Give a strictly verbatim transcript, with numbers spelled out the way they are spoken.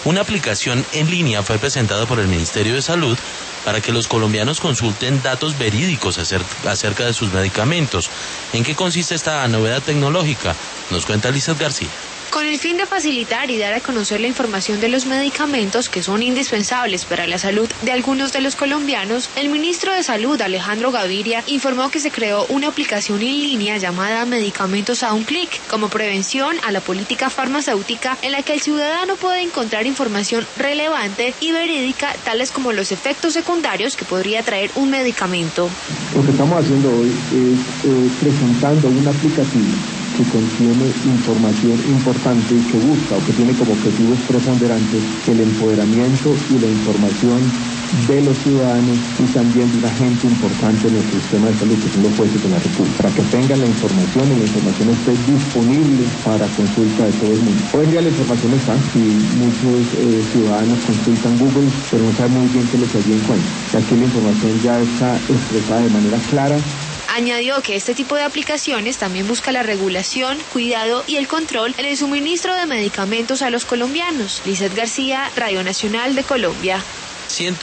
Una aplicación en línea fue presentada por el Ministerio de Salud para que los colombianos consulten datos verídicos acerca de sus medicamentos. ¿En qué consiste esta novedad tecnológica? Nos cuenta Lizeth García. Con el fin de facilitar y dar a conocer la información de los medicamentos que son indispensables para la salud de algunos de los colombianos, el ministro de Salud, Alejandro Gaviria, informó que se creó una aplicación en línea llamada Medicamentos a un clic, como prevención a la política farmacéutica, en la que el ciudadano puede encontrar información relevante y verídica, tales como los efectos secundarios que podría traer un medicamento. Lo que estamos haciendo hoy es eh, presentando un aplicativo que contiene información importante y que busca o que tiene como objetivos preponderantes el empoderamiento y la información de los ciudadanos y también de un agente importante en nuestro sistema de salud, que son los jueces de la República, para que tengan la información y la información esté disponible para consulta de todo el mundo. Hoy en día la información está y muchos eh, ciudadanos consultan Google, pero no saben muy bien qué les allí encuentran. Y aquí la información ya está expresada de manera clara. Añadió que este tipo de aplicaciones también busca la regulación, cuidado y el control en el suministro de medicamentos a los colombianos. Lizeth García, Radio Nacional de Colombia.